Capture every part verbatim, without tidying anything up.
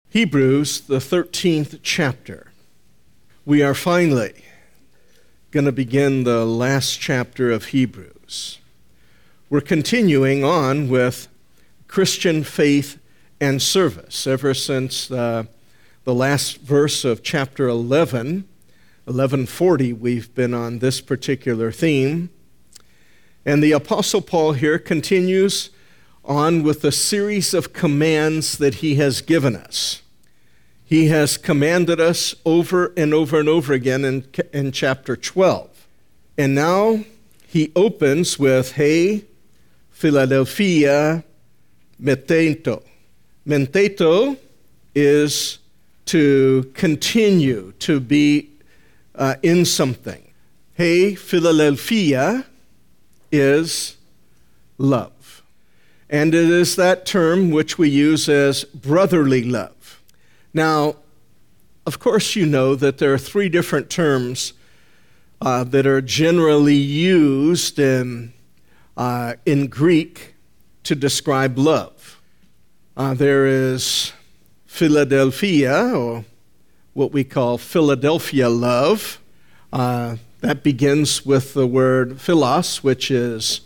Hebrews, the thirteenth chapter. We are finally going to begin the last chapter of Hebrews. We're continuing on with Christian faith and service. Ever since uh, the last verse of chapter eleven, eleven forty, we've been on this particular theme. And the Apostle Paul here continues on with a series of commands that he has given us. He has commanded us over and over and over again in, in chapter twelve. And now he opens with, Hey, Philadelphia, meteito. Meteito is to continue, to be uh, in something. Hey, Philadelphia is love. And it is that term which we use as brotherly love. Now, of course, you know that there are three different terms uh, that are generally used in, uh, in Greek to describe love. Uh, there is Philadelphia, or what we call Philadelphia love. Uh, that begins with the word philos, which is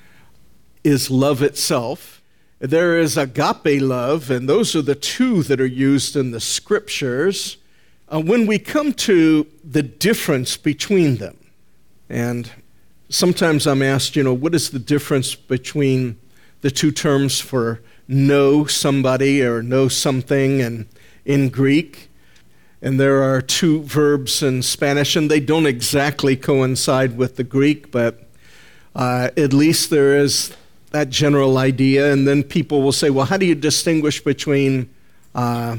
is love itself. There is agape love, and those are the two that are used in the scriptures. Uh, when we come to the difference between them, and sometimes I'm asked, you know, what is the difference between the two terms for know somebody or know something and in Greek? And there are two verbs in Spanish, and they don't exactly coincide with the Greek, but uh, at least there is that general idea. And then people will say, well, how do you distinguish between uh,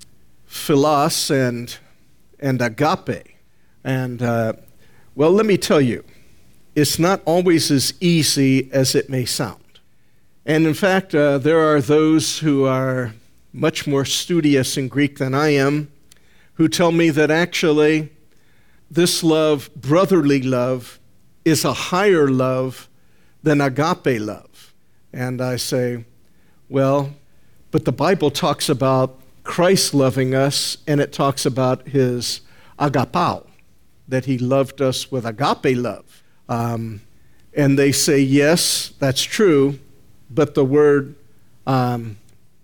philos and, and agape? And, uh, well, let me tell you, it's not always as easy as it may sound. And in fact, uh, there are those who are much more studious in Greek than I am, who tell me that actually this love, brotherly love, is a higher love than agape love. And I say, well, but the Bible talks about Christ loving us, and it talks about his agapao, that he loved us with agape love. Um, and they say, yes, that's true, but the word um,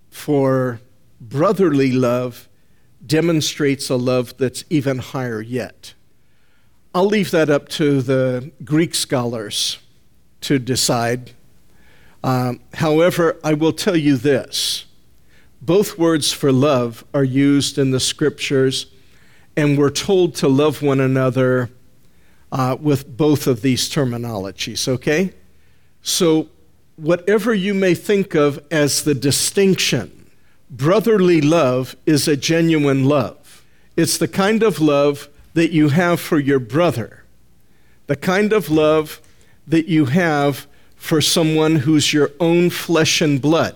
for brotherly love demonstrates a love that's even higher yet. I'll leave that up to the Greek scholars to decide. Um, however, I will tell you this. Both words for love are used in the scriptures, and we're told to love one another uh, with both of these terminologies, okay? So whatever you may think of as the distinction, brotherly love is a genuine love. It's the kind of love that you have for your brother, the kind of love that you have for someone who's your own flesh and blood.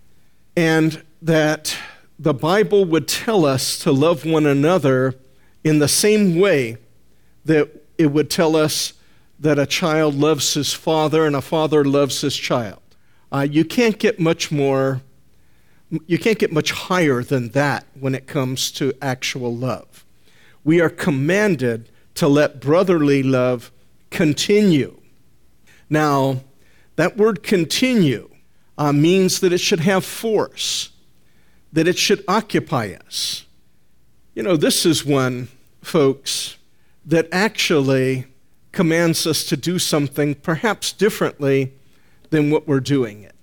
And that the Bible would tell us to love one another in the same way that it would tell us that a child loves his father and a father loves his child. Uh, you can't get much more, you can't get much higher than that when it comes to actual love. We are commanded to let brotherly love continue. Now, that word continue uh, means that it should have force, that it should occupy us. You know, this is one, folks, that actually commands us to do something perhaps differently than what we're doing it.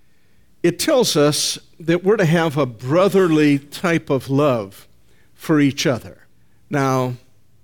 It tells us that we're to have a brotherly type of love for each other. Now,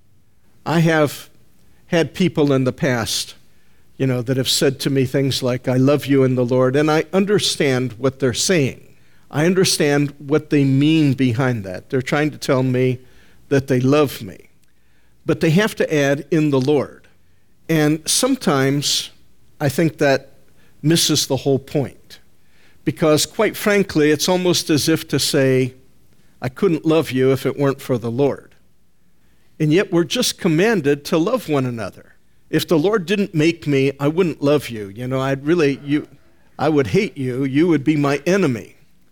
I have had people in the past, you know, that have said to me things like, I love you in the Lord, and I understand what they're saying. I understand what they mean behind that. They're trying to tell me that they love me. But they have to add in the Lord. And sometimes I think that misses the whole point. Because quite frankly, it's almost as if to say, I couldn't love you if it weren't for the Lord. And yet we're just commanded to love one another. If the Lord didn't make me, I wouldn't love you. You know, I'd really, you, I would hate you. You would be my enemy.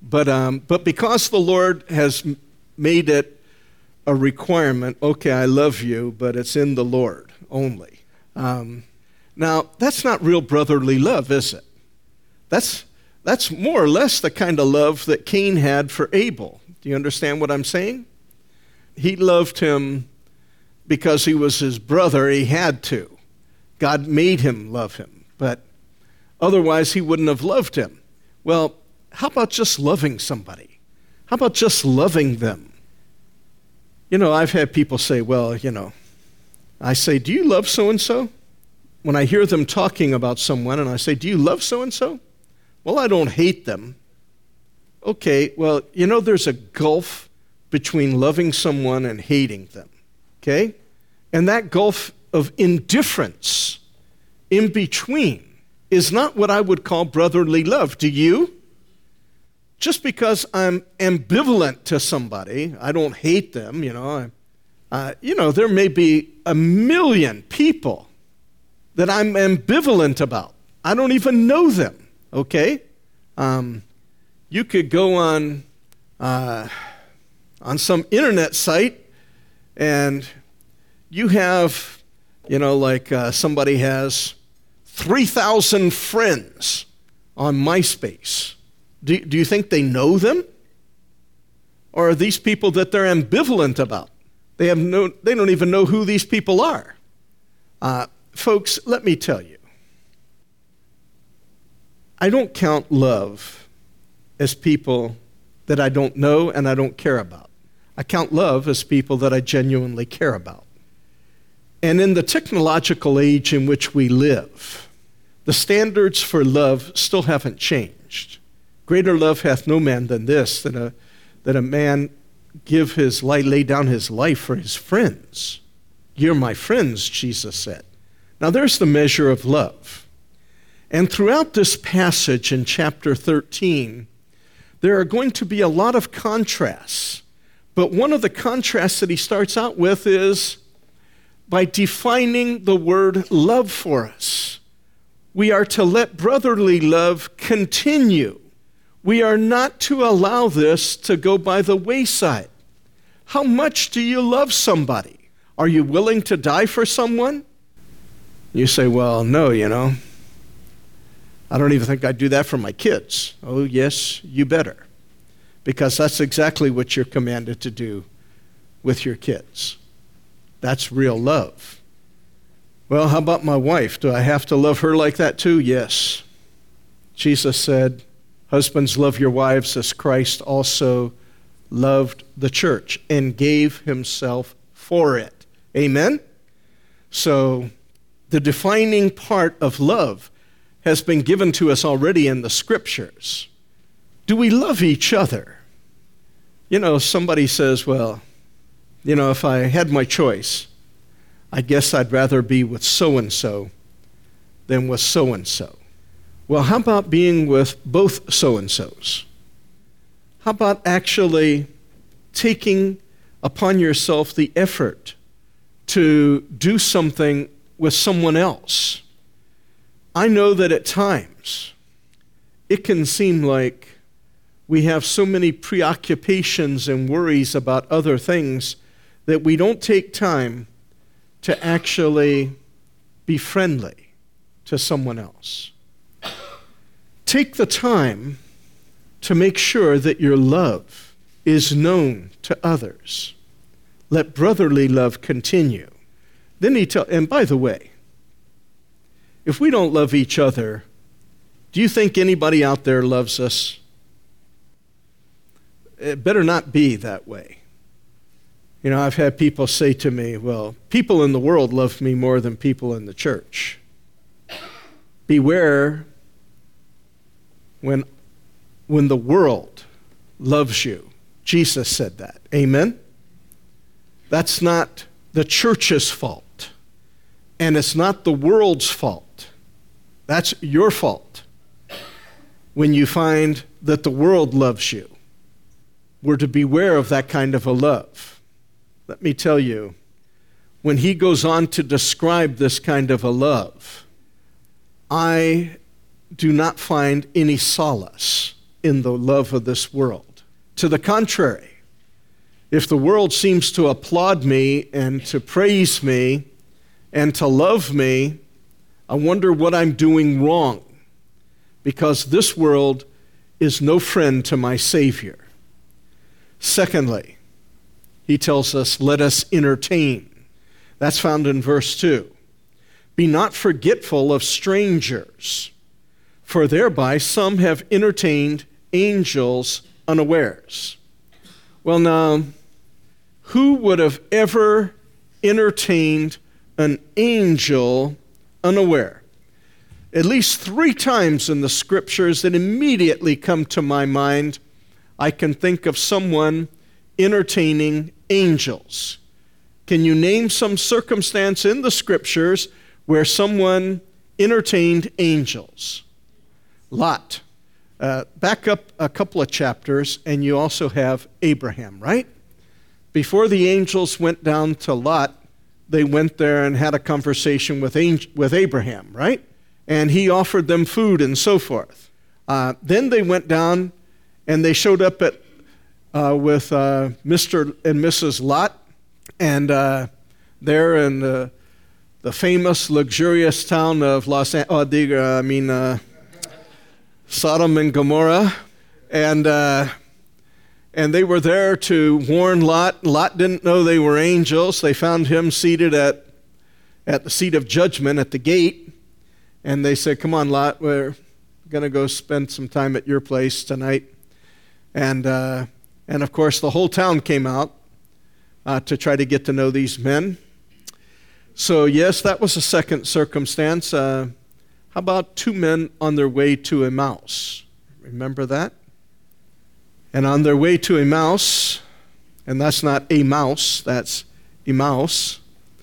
But, um, but because the Lord has made it a requirement, okay, I love you, but it's in the Lord only. Um, now, that's not real brotherly love, is it? That's, that's more or less the kind of love that Cain had for Abel. Do you understand what I'm saying? He loved him because he was his brother. He had to. God made him love him, but otherwise he wouldn't have loved him. Well, how about just loving somebody? How about just loving them? You know, I've had people say, well, you know, I say, do you love so-and-so? When I hear them talking about someone and I say, do you love so-and-so? Well, I don't hate them. Okay, well, you know, there's a gulf between loving someone and hating them, okay? And that gulf of indifference in between is not what I would call brotherly love. Do you? Just because I'm ambivalent to somebody, I don't hate them, you know. Uh, you know, there may be a million people that I'm ambivalent about. I don't even know them, okay? Um, you could go on uh, on some internet site and you have, you know, like uh, somebody has three thousand friends on MySpace. Do, do you think they know them? Or are these people that they're ambivalent about? They have no, they don't even know who these people are. Uh, folks, let me tell you, I don't count love as people that I don't know and I don't care about. I count love as people that I genuinely care about. And in the technological age in which we live, the standards for love still haven't changed. Greater love hath no man than this, that a, that a man give his life, lay down his life for his friends. You're my friends, Jesus said. Now there's the measure of love. And throughout this passage in chapter thirteen, there are going to be a lot of contrasts. But one of the contrasts that he starts out with is by defining the word love for us. We are to let brotherly love continue. We are not to allow this to go by the wayside. How much do you love somebody? Are you willing to die for someone? You say, well, no, you know. I don't even think I'd do that for my kids. Oh, yes, you better. Because that's exactly what you're commanded to do with your kids. That's real love. Well, how about my wife? Do I have to love her like that too? Yes. Jesus said, husbands, love your wives as Christ also loved the church and gave himself for it. Amen? So the defining part of love has been given to us already in the scriptures. Do we love each other? You know, somebody says, well, you know, if I had my choice, I guess I'd rather be with so-and-so than with so-and-so. Well, how about being with both so-and-sos? How about actually taking upon yourself the effort to do something with someone else? I know that at times it can seem like we have so many preoccupations and worries about other things that we don't take time to actually be friendly to someone else. Take the time to make sure that your love is known to others. Let brotherly love continue. Then he tell, and by the way, if we don't love each other, do you think anybody out there loves us? It better not be that way. You know, I've had people say to me, well, people in the world love me more than people in the church. Beware when, when the world loves you. Jesus said that. Amen? That's not the church's fault. And it's not the world's fault. That's your fault when you find that the world loves you. We're to beware of that kind of a love. Let me tell you, when he goes on to describe this kind of a love, I do not find any solace in the love of this world. To the contrary, if the world seems to applaud me and to praise me and to love me, I wonder what I'm doing wrong, because this world is no friend to my Savior. Secondly, he tells us, let us entertain. That's found in verse two. Be not forgetful of strangers, for thereby some have entertained angels unawares. Well, now, who would have ever entertained an angel unaware? At least three times in the scriptures that immediately come to my mind, I can think of someone entertaining angels. Can you name some circumstance in the scriptures where someone entertained angels? Lot. Uh, back up a couple of chapters, and you also have Abraham, right? Before the angels went down to Lot, they went there and had a conversation with, angel, with Abraham, right? And he offered them food and so forth. Uh, then they went down and they showed up at uh, with uh, Mister and Missus Lot, and uh, there in the, the famous, luxurious town of Los Angeles, oh, uh, I mean, uh, Sodom and Gomorrah, and uh, and they were there to warn Lot. Lot didn't know they were angels. They found him seated at at the seat of judgment at the gate, and they said, "Come on, Lot, we're going to go spend some time at your place tonight." And uh, and of course, the whole town came out uh, to try to get to know these men. So yes, that was a second circumstance. Uh, How about two men on their way to Emmaus? Remember that? And on their way to Emmaus, and that's not a mouse, that's Emmaus,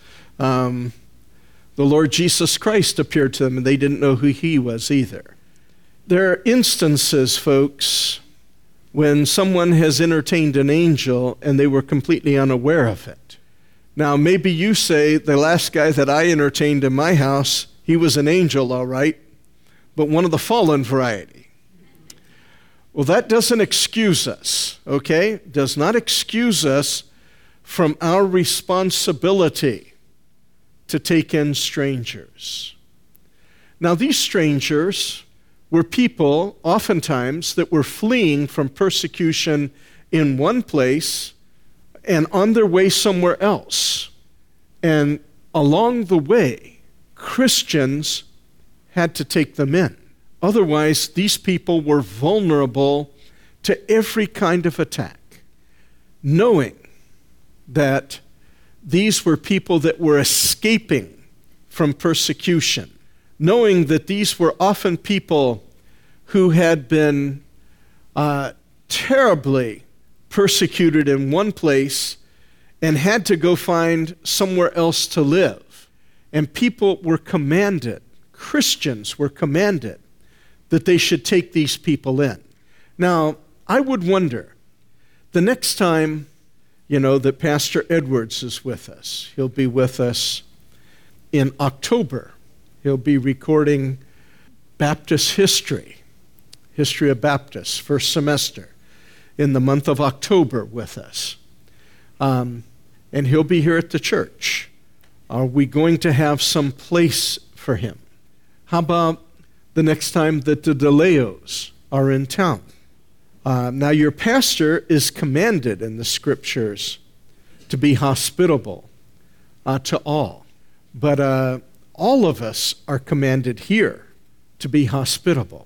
um, the Lord Jesus Christ appeared to them, and they didn't know who he was either. There are instances, folks, when someone has entertained an angel and they were completely unaware of it. Now, maybe you say, the last guy that I entertained in my house, he was an angel, all right, but one of the fallen variety. Well, that doesn't excuse us, okay? Does not excuse us from our responsibility to take in strangers. Now, these strangers were people, oftentimes, that were fleeing from persecution in one place and on their way somewhere else. And along the way, Christians had to take them in. Otherwise, these people were vulnerable to every kind of attack, knowing that these were people that were escaping from persecution, knowing that these were often people who had been uh, terribly persecuted in one place and had to go find somewhere else to live. And people were commanded, Christians were commanded, that they should take these people in. Now, I would wonder, the next time, you know, that Pastor Edwards is with us, he'll be with us in October. He'll be recording Baptist history, history of Baptists, first semester, in the month of October with us. Um, and he'll be here at the church. Are we going to have some place for him? How about the next time that the DeLeos are in town? Uh, now, your pastor is commanded in the scriptures to be hospitable uh, to all. But uh, all of us are commanded here to be hospitable.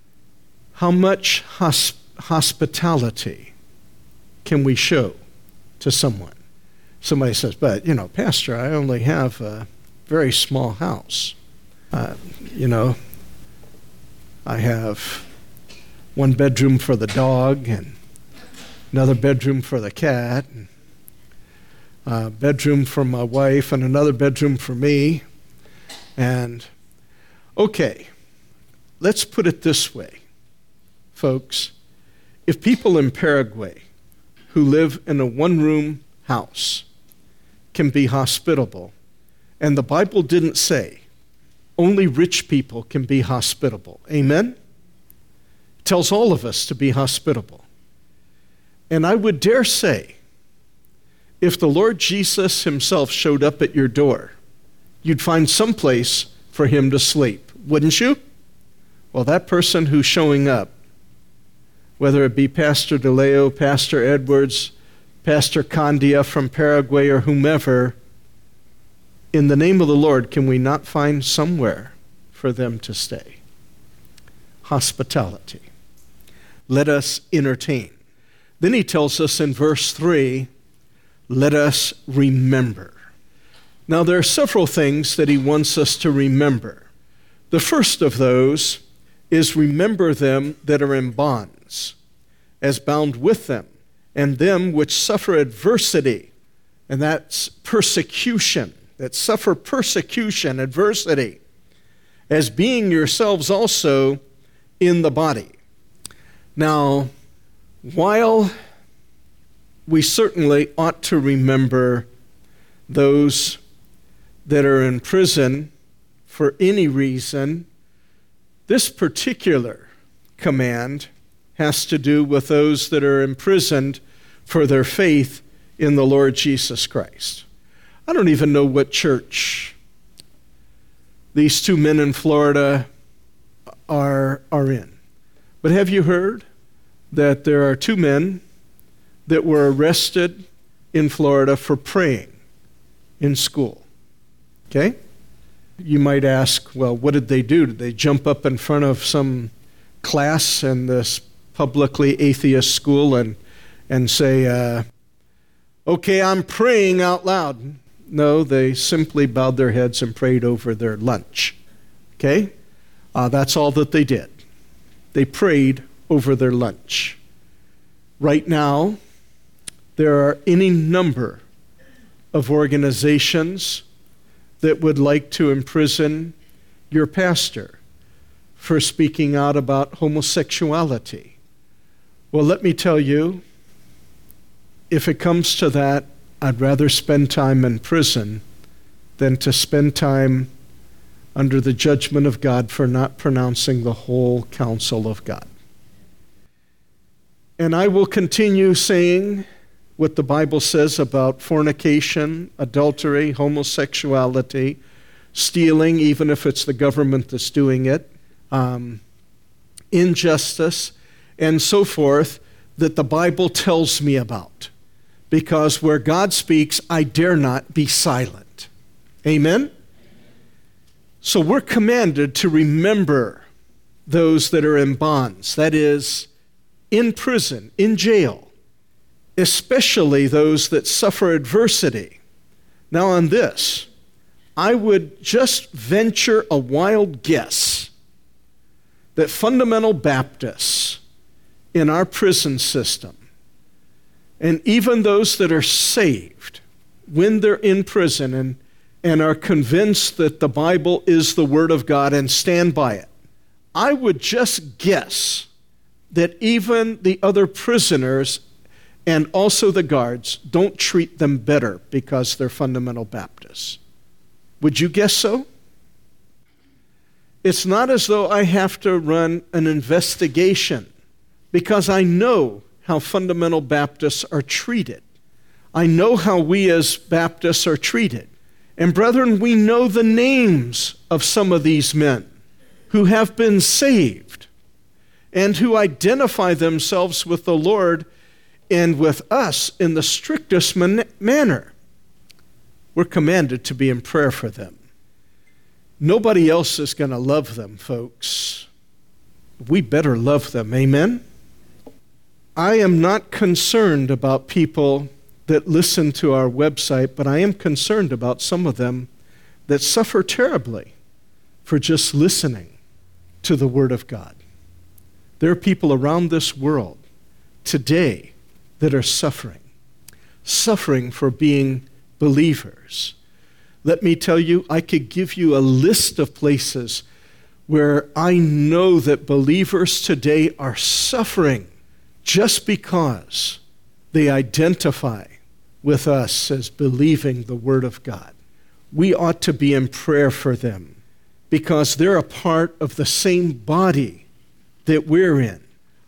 How much hosp- hospitality can we show to someone? Somebody says, but, you know, Pastor, I only have a very small house. Uh, you know, I have one bedroom for the dog and another bedroom for the cat, and a bedroom for my wife and another bedroom for me. And, okay, let's put it this way, folks. If people in Paraguay who live in a one-room house can be hospitable, and the Bible didn't say only rich people can be hospitable. Amen? tells all of us to be hospitable. And I would dare say, if the Lord Jesus himself showed up at your door, you'd find some place for him to sleep, wouldn't you? Well, that person who's showing up, whether it be Pastor DeLeo, Pastor Edwards, Pastor Candia from Paraguay, or whomever, in the name of the Lord, can we not find somewhere for them to stay? Hospitality. Let us entertain. Then he tells us in verse three, let us remember. Now, there are several things that he wants us to remember. The first of those is remember them that are in bonds, as bound with them, and them which suffer adversity, and that's persecution, that suffer persecution, adversity, as being yourselves also in the body. Now, while we certainly ought to remember those that are in prison for any reason, this particular command has to do with those that are imprisoned for their faith in the Lord Jesus Christ. I don't even know what church these two men in Florida are, are in. But have you heard that there are two men that were arrested in Florida for praying in school? Okay? You might ask, well, what did they do? Did they jump up in front of some class in this publicly atheist school and, and say, uh, okay, I'm praying out loud? No, they simply bowed their heads and prayed over their lunch. Okay? Uh, that's all that they did. They prayed over their lunch. Right now, there are any number of organizations that would like to imprison your pastor for speaking out about homosexuality. Well, let me tell you, if it comes to that, I'd rather spend time in prison than to spend time under the judgment of God for not pronouncing the whole counsel of God. And I will continue saying what the Bible says about fornication, adultery, homosexuality, stealing, even if it's the government that's doing it, um, injustice, and so forth, that the Bible tells me about. Because where God speaks, I dare not be silent. Amen? So we're commanded to remember those that are in bonds, that is, in prison, in jail, especially those that suffer adversity. Now on this, I would just venture a wild guess that fundamental Baptists in our prison system, and even those that are saved, when they're in prison and, and are convinced that the Bible is the Word of God and stand by it, I would just guess that even the other prisoners and also the guards don't treat them better because they're fundamental Baptists. Would you guess so? It's not as though I have to run an investigation because I know how fundamental Baptists are treated. I know how we as Baptists are treated. And brethren, we know the names of some of these men who have been saved and who identify themselves with the Lord and with us in the strictest man- manner. We're commanded to be in prayer for them. Nobody else is going to love them, folks. We better love them. Amen? I am not concerned about people that listen to our website, but I am concerned about some of them that suffer terribly for just listening to the Word of God. There are people around this world today that are suffering, suffering for being believers. Let me tell you, I could give you a list of places where I know that believers today are suffering just because they identify with us as believing the Word of God. We ought to be in prayer for them because they're a part of the same body that we're in.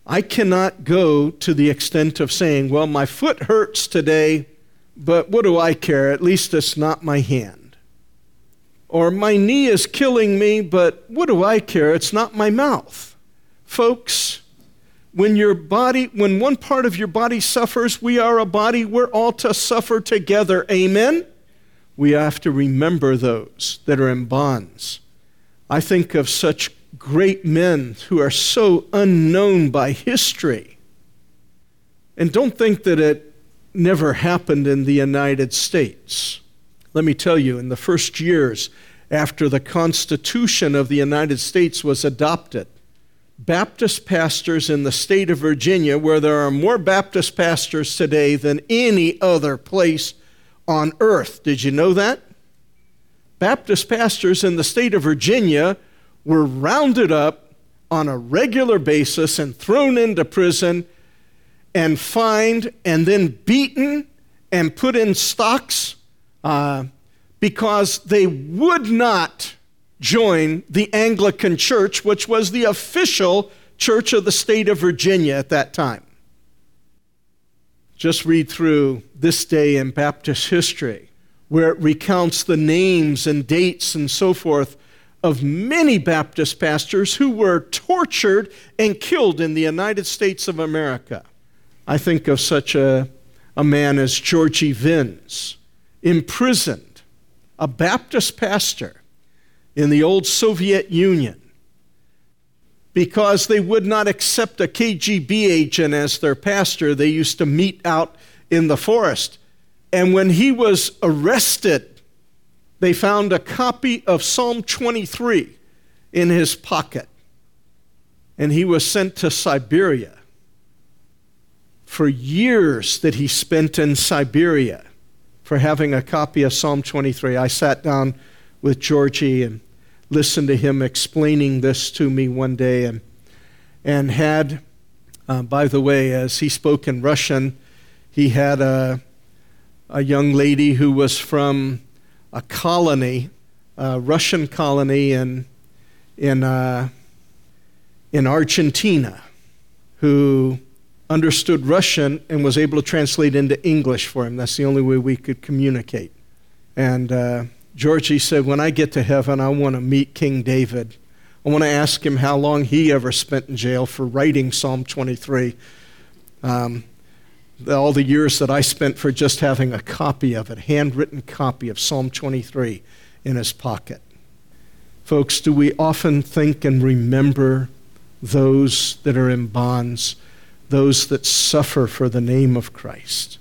I cannot go to the extent of saying, well, my foot hurts today, but what do I care? At least it's not my hand. Or my knee is killing me, but what do I care? It's not my mouth. Folks, when your body, when one part of your body suffers, we are a body, we're all to suffer together. Amen? We have to remember those that are in bonds. I think of such great men who are so unknown by history. And don't think that it never happened in the United States. Let me tell you, in the first years after the Constitution of the United States was adopted, Baptist pastors in the state of Virginia, where there are more Baptist pastors today than any other place on earth. Did you know that? Baptist pastors in the state of Virginia were rounded up on a regular basis and thrown into prison and fined and then beaten and put in stocks uh, because they would not join the Anglican Church, which was the official church of the state of Virginia at that time. Just read through This Day in Baptist History, where it recounts the names and dates and so forth of many Baptist pastors who were tortured and killed in the United States of America. I think of such a, a man as Georgie Vins, imprisoned, a Baptist pastor in the old Soviet Union, because they would not accept a K G B agent as their pastor. They used to meet out in the forest. And when he was arrested, they found a copy of Psalm twenty-three in his pocket. And he was sent to Siberia. For years that he spent in Siberia for having a copy of Psalm twenty-three. I sat down with Georgie and listened to him explaining this to me one day, and and had, uh, by the way, as he spoke in Russian, he had a, a young lady who was from a colony, a Russian colony in, in, uh, in Argentina, who understood Russian and was able to translate into English for him. That's the only way we could communicate. And uh, Georgie said, when I get to heaven, I want to meet King David. I want to ask him how long he ever spent in jail for writing Psalm twenty-three. Um, all the years that I spent for just having a copy of it, handwritten copy of Psalm twenty-three in his pocket. Folks, do we often think and remember those that are in bonds, those that suffer for the name of Christ?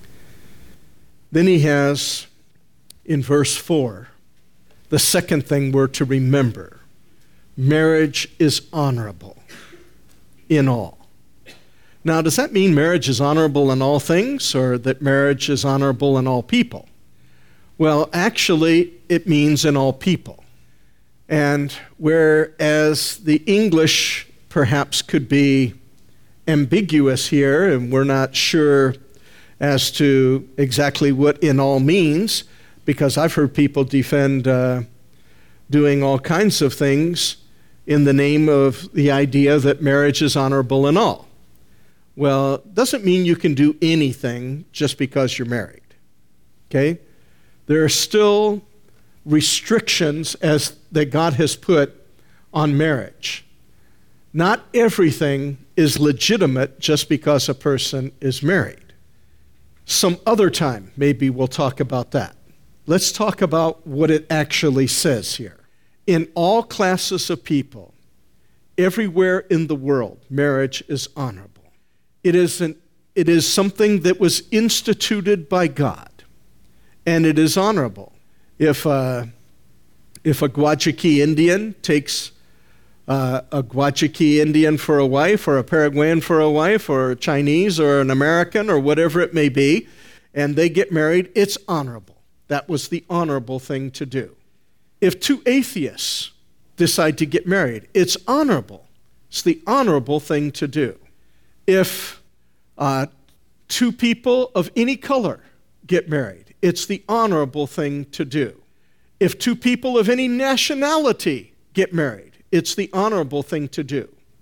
Then he has, in verse four, the second thing we're to remember. Marriage is honorable in all. Now, does that mean marriage is honorable in all things, or that marriage is honorable in all people? Well, actually, it means in all people. And whereas the English perhaps could be ambiguous here, and we're not sure as to exactly what in all means, because I've heard people defend uh, doing all kinds of things in the name of the idea that marriage is honorable in all. Well, it doesn't mean you can do anything just because you're married, okay? There are still restrictions as that God has put on marriage. Not everything is legitimate just because a person is married. Some other time, maybe we'll talk about that. Let's talk about what it actually says here. In all classes of people, everywhere in the world, marriage is honorable. It is, an, it is something that was instituted by God, and it is honorable. If, uh, if a Guajiki Indian takes uh, a Guajiki Indian for a wife, or a Paraguayan for a wife, or a Chinese, or an American, or whatever it may be, and they get married, it's honorable. That was the honorable thing to do. If two atheists decide to get married, it's honorable. It's the honorable thing to do. If uh, two people of any color get married, it's the honorable thing to do. If two people of any nationality get married, it's the honorable thing to do.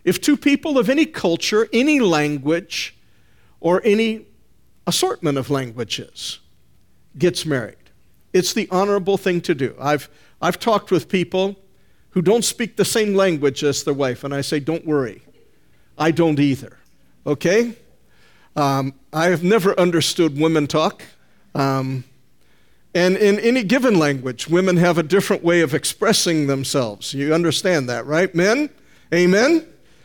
If two people of any culture, any language, or any assortment of languages gets married, it's the honorable thing to do. I've, I've talked with people who don't speak the same language as their wife, and I say, don't worry. I don't either, okay? Um, I have never understood women talk. Um, and in any given language, women have a different way of expressing themselves. You understand that, right, men? Amen?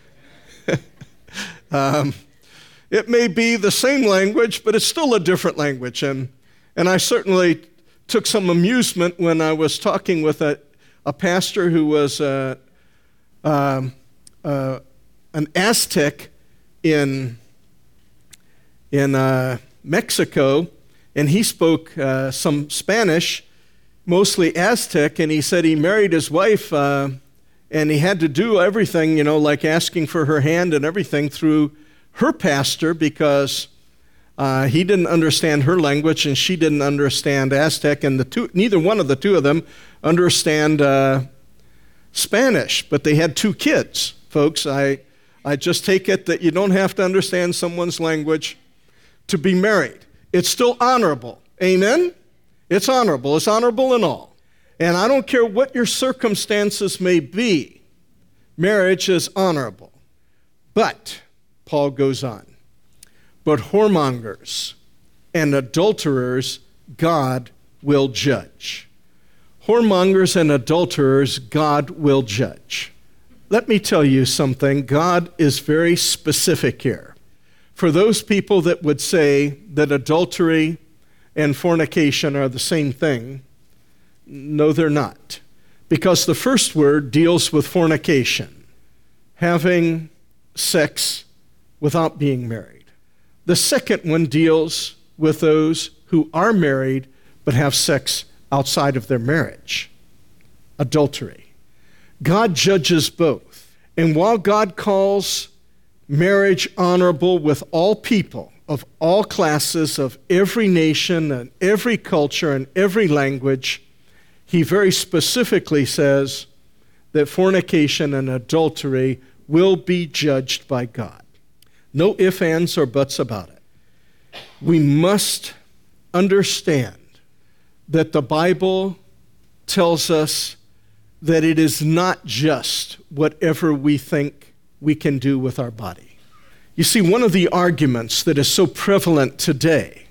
um, it may be the same language, but it's still a different language. And, and I certainly took some amusement when I was talking with a, a pastor who was uh, um, uh, an Aztec in, in uh, Mexico, and he spoke uh, some Spanish, mostly Aztec, and he said he married his wife, uh, and he had to do everything, you know, like asking for her hand and everything through her pastor because uh, he didn't understand her language and she didn't understand Aztec, and the two, neither one of the two of them understand uh, Spanish, but they had two kids, folks. I, I just take it that you don't have to understand someone's language to be married. It's still honorable. Amen? It's honorable. It's honorable in all. And I don't care what your circumstances may be, marriage is honorable. But, Paul goes on, but whoremongers and adulterers God will judge. Whoremongers and adulterers God will judge. Let me tell you something. God is very specific here. For those people that would say that adultery and fornication are the same thing, no, they're not. Because the first word deals with fornication, having sex without being married. The second one deals with those who are married but have sex outside of their marriage, adultery. God judges both. And while God calls marriage honorable with all people of all classes, of every nation and every culture and every language, he very specifically says that fornication and adultery will be judged by God. No ifs, ands, or buts about it. We must understand that the Bible tells us that it is not just whatever we think we can do with our body. You see, one of the arguments that is so prevalent today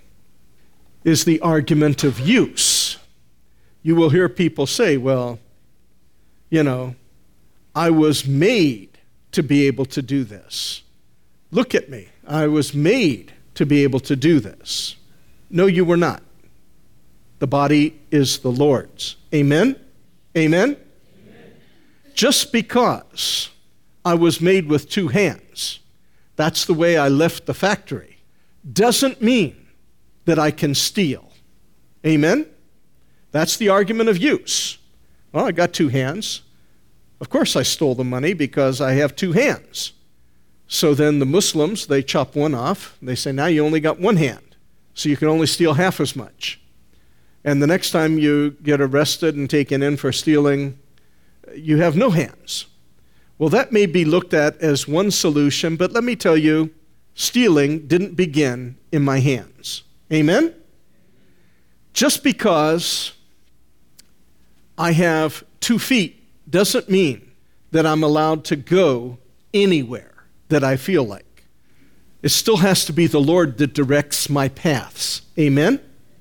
is the argument of use. You will hear people say, well, you know, I was made to be able to do this. Look at me. I was made to be able to do this. No, you were not. The body is the Lord's. Amen? Amen? Amen. Just because I was made with two hands, that's the way I left the factory, doesn't mean that I can steal. Amen? That's the argument of use. Well, I got two hands. Of course I stole the money because I have two hands. So then the Muslims, they chop one off. They say, now you only got one hand, so you can only steal half as much. And the next time you get arrested and taken in for stealing, you have no hands. Well, that may be looked at as one solution, but let me tell you, stealing didn't begin in my hands. Amen? Just because I have two feet doesn't mean that I'm allowed to go anywhere that I feel like. It still has to be the Lord that directs my paths. Amen?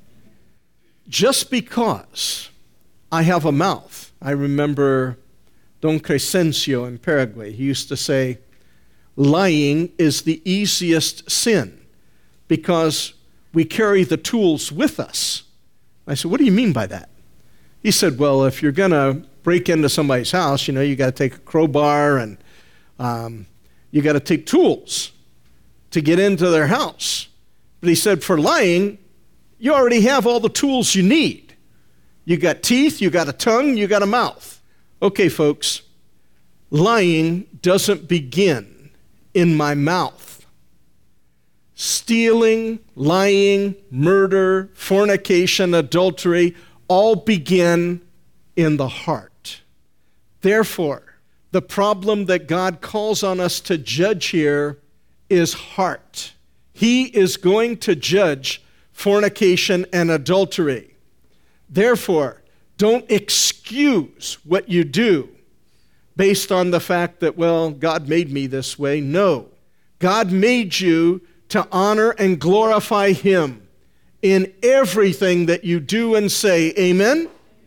Just because I have a mouth. I remember Don Crescencio in Paraguay. He used to say, lying is the easiest sin because we carry the tools with us. I said, what do you mean by that? He said, well, if you're going to break into somebody's house, you know, you got to take a crowbar and um, you got to take tools to get into their house. But he said, for lying, you already have all the tools you need. You got teeth, you got a tongue, you got a mouth. Okay, folks, lying doesn't begin in my mouth. Stealing, lying, murder, fornication, adultery, all begin in the heart. Therefore, The problem that God calls on us to judge here is heart. He is going to judge fornication and adultery. Therefore, don't excuse what you do based on the fact that, well, God made me this way. No. God made you to honor and glorify Him in everything that you do and say. Amen?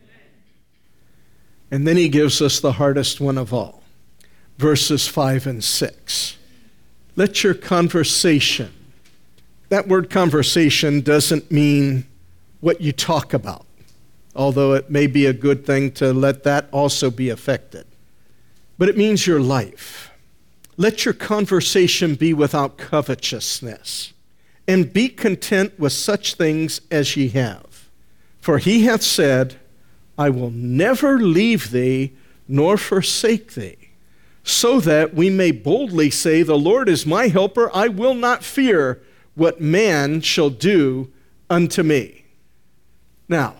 And then He gives us the hardest one of all. Verses five and six. Let your conversation, that word conversation doesn't mean what you talk about, although it may be a good thing to let that also be affected. But it means your life. Let your conversation be without covetousness, and be content with such things as ye have. For He hath said, I will never leave thee nor forsake thee, so that we may boldly say, the Lord is my helper, I will not fear what man shall do unto me. Now,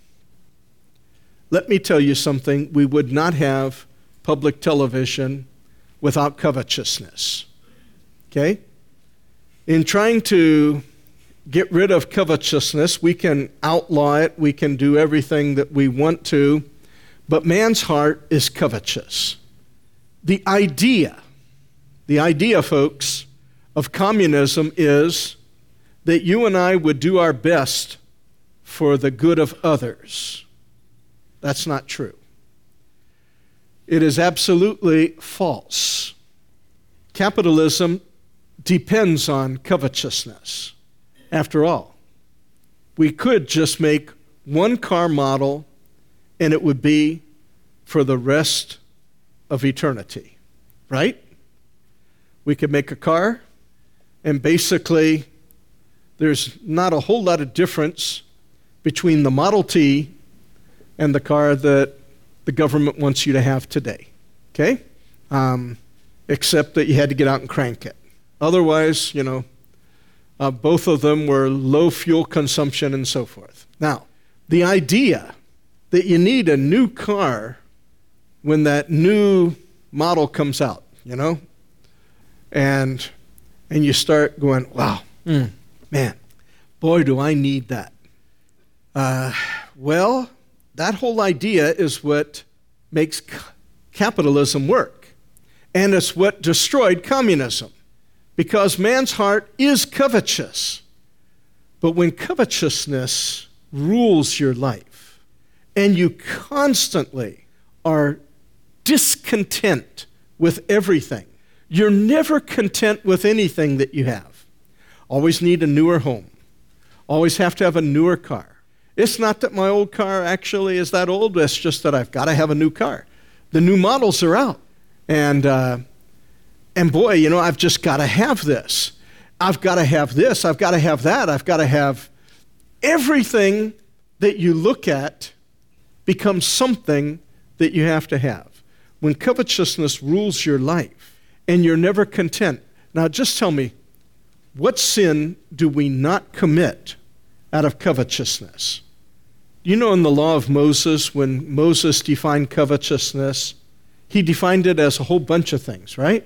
let me tell you something. We would not have public television without covetousness. Okay? In trying to get rid of covetousness, we can outlaw it, we can do everything that we want to, but man's heart is covetous. The idea, the idea, folks, of communism is that you and I would do our best for the good of others. That's not true. It is absolutely false. Capitalism depends on covetousness. After all, we could just make one car model and it would be for the rest of eternity, right? We could make a car and basically there's not a whole lot of difference between the Model T and the car that the government wants you to have today, okay? Um, except that you had to get out and crank it. Otherwise, you know, uh, both of them were low fuel consumption and so forth. Now, the idea that you need a new car when that new model comes out, you know, and and you start going, wow, mm, man, boy, do I need that. Uh, well, that whole idea is what makes c- capitalism work. And it's what destroyed communism. Because man's heart is covetous. But when covetousness rules your life, and you constantly are discontent with everything, you're never content with anything that you have. Always need a newer home. Always have to have a newer car. It's not that my old car actually is that old, it's just that I've got to have a new car. The new models are out. And, uh, and boy, you know, I've just got to have this. I've got to have this. I've got to have that. I've got to have everything that you look at becomes something that you have to have. When covetousness rules your life and you're never content. Now just tell me, what sin do we not commit out of covetousness? You know, in the law of Moses, when Moses defined covetousness, he defined it as a whole bunch of things, right?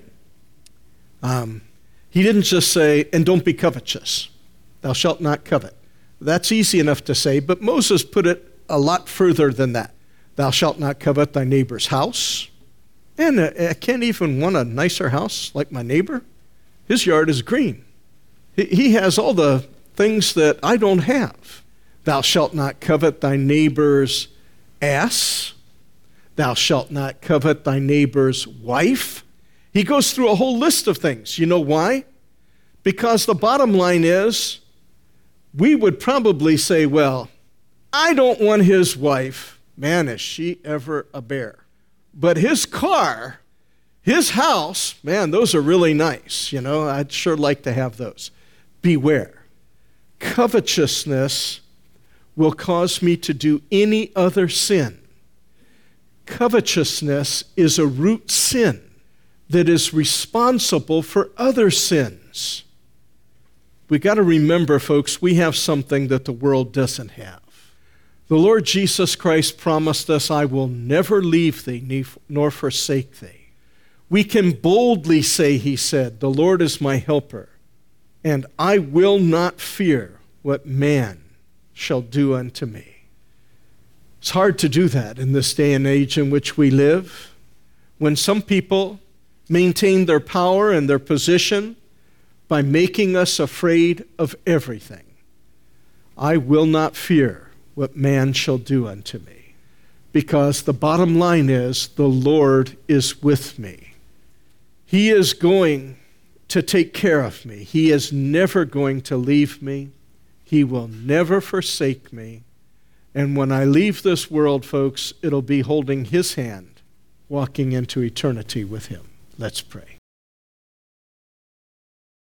Um, he didn't just say, and don't be covetous. Thou shalt not covet. That's easy enough to say, but Moses put it a lot further than that. Thou shalt not covet thy neighbor's house. And I can't even want a nicer house like my neighbor. His yard is green. He has all the things that I don't have. Thou shalt not covet thy neighbor's ass. Thou shalt not covet thy neighbor's wife. He goes through a whole list of things. You know why? Because the bottom line is, we would probably say, well, I don't want his wife. Man, is she ever a bear. But his car, his house, man, those are really nice. You know, I'd sure like to have those. Beware. Covetousness will cause me to do any other sin. Covetousness is a root sin that is responsible for other sins. We got to remember, folks, we have something that the world doesn't have. The Lord Jesus Christ promised us, I will never leave thee nor forsake thee. We can boldly say, he said, the Lord is my helper, and I will not fear what man shall do unto me. It's hard to do that in this day and age in which we live, when some people maintain their power and their position by making us afraid of everything. I will not fear what man shall do unto me, because the bottom line is the Lord is with me. He is going to take care of me. He is never going to leave me. He will never forsake me. And when I leave this world, folks, it'll be holding his hand, walking into eternity with him. Let's pray.